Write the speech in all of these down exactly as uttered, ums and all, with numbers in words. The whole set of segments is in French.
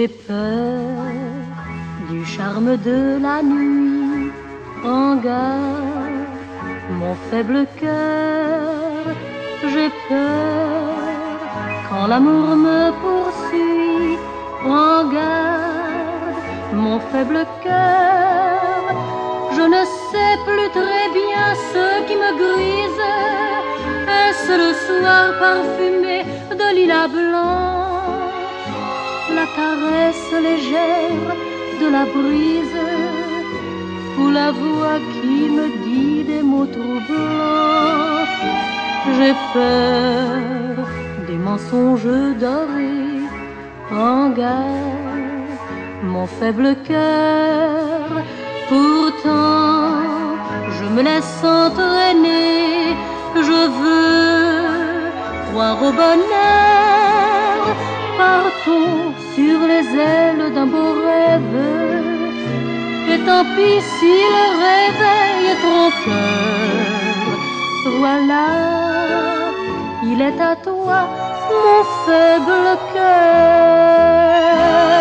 J'ai peur du charme de la nuit. Prends garde, mon faible cœur. J'ai peur quand l'amour me poursuit. Prends garde, mon faible cœur. Je ne sais plus très bien ce qui me grise. Est-ce le soir parfumé de lilas blanc, la caresse légère de la brise, ou la voix qui me dit des mots troublants? J'ai peur des mensonges dorés. Prends garde, mon faible cœur. Pourtant, je me laisse entraîner. Je veux croire au bonheur. Partons sur les ailes d'un beau rêve. Et tant pis si le réveil est trompeur. Voilà, il est à toi, mon faible cœur.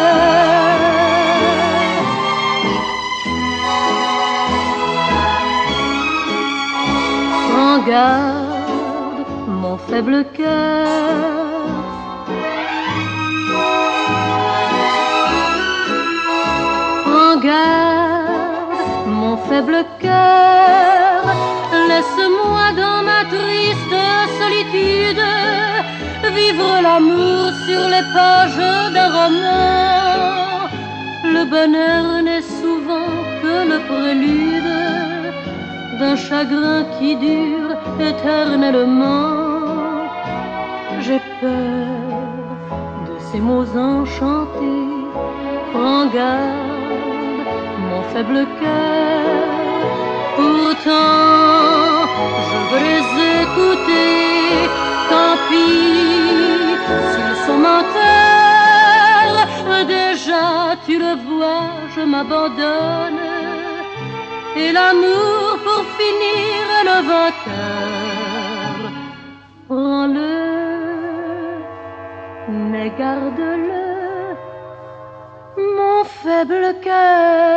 Prends garde, mon faible cœur. Prends garde, mon faible cœur. Laisse-moi dans ma triste solitude vivre l'amour sur les pages d'un roman. Le bonheur n'est souvent que le prélude d'un chagrin qui dure éternellement. J'ai peur de ces mots enchantés. Prends garde, mon faible cœur. Pourtant, je veux les écouter. Tant pis s'ils sont menteurs. Déjà, tu le vois, je m'abandonne. Et l'amour, pour finir, est le vainqueur. Prends-le, mais garde-le, mon faible cœur.